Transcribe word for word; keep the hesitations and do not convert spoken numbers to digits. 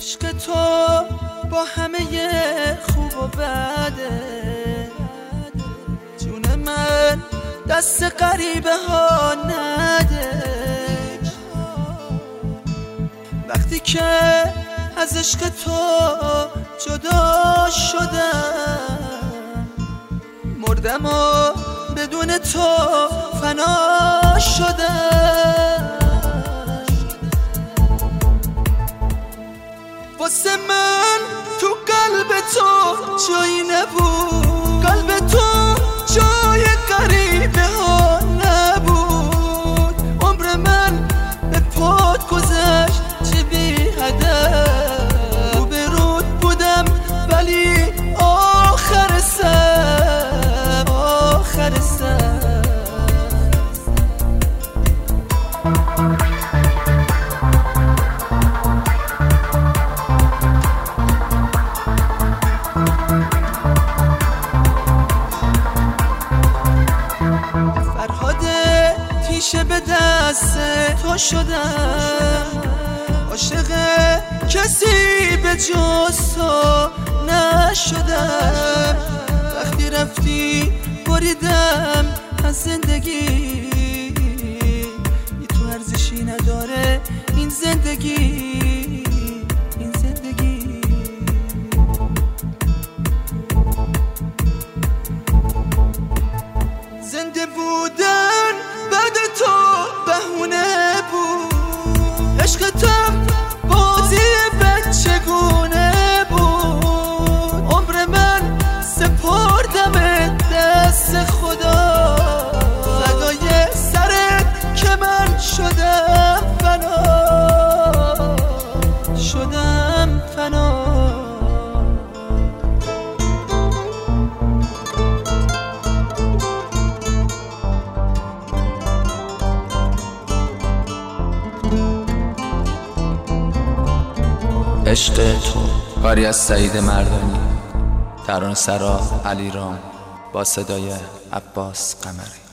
عشق تو با همه خوب و بده، جون من دست غریبه ها نده. وقتی که از عشق تو جدا شدم، مردم و بدون تو فنا شدم. واسه من تو قلب تو جایی نبود، قلب تو جای غریبه ها نبود. عمر من به پات گذشت چه بی هدف، رو به رود بودم ولی آخر سر آخر سر تیشه به دست تو شدم، عاشق کسی به جز تو نشدم. وقتی رفتی بریدم از زندگی، بی تو ارزشی نداره این زندگی این زندگی. زنده بودن بعد تو بهونه بود، عشقتم بازی بچگونه بود. عمر من سپردم دست خدا، فدای سرت که من شدم فنا شدم فنا. عشق تو کاری از سعید مردانی، ترانه‌سرا علیرام با صدای عباس قمری.